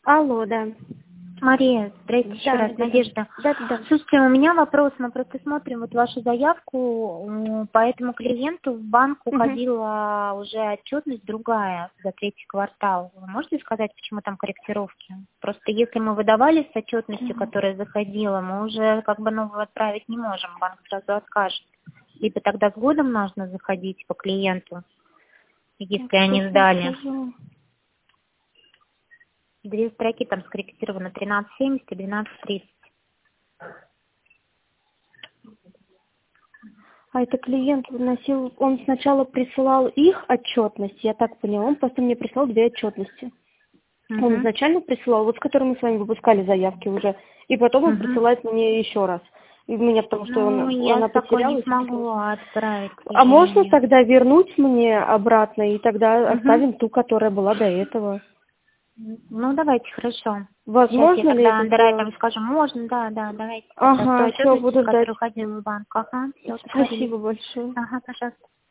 Алло, да. Мария, здрасте еще раз, Надежда. Да. Слушайте, у меня вопрос. Мы просто смотрим вот вашу заявку. По этому клиенту в банк уходила уже отчетность другая за третий квартал. Вы можете сказать, почему там корректировки? Просто если мы выдавали с отчетностью, которая заходила, мы уже как бы новую отправить не можем. Банк сразу откажет. Либо тогда с годом нужно заходить по клиенту, если они сдали. Две строки там скорректированы 13.70 и 12.30. А это клиент вносил, он сначала присылал их отчетность, я так поняла, он просто мне прислал две отчетности. Он изначально присылал, вот с которым мы с вами выпускали заявки уже, и потом он присылает мне еще раз. И у меня, потому что она потерялась. Не смогу отправить. А можно тогда вернуть мне обратно, и тогда оставим ту, которая была до этого? Ну, давайте, хорошо. Возможно сейчас я ли тогда это underwriter скажу, можно, да, давайте. Ага, все, буду ждать. Который уходил в банк. Ага, все, Спасибо большое. Ага, пожалуйста.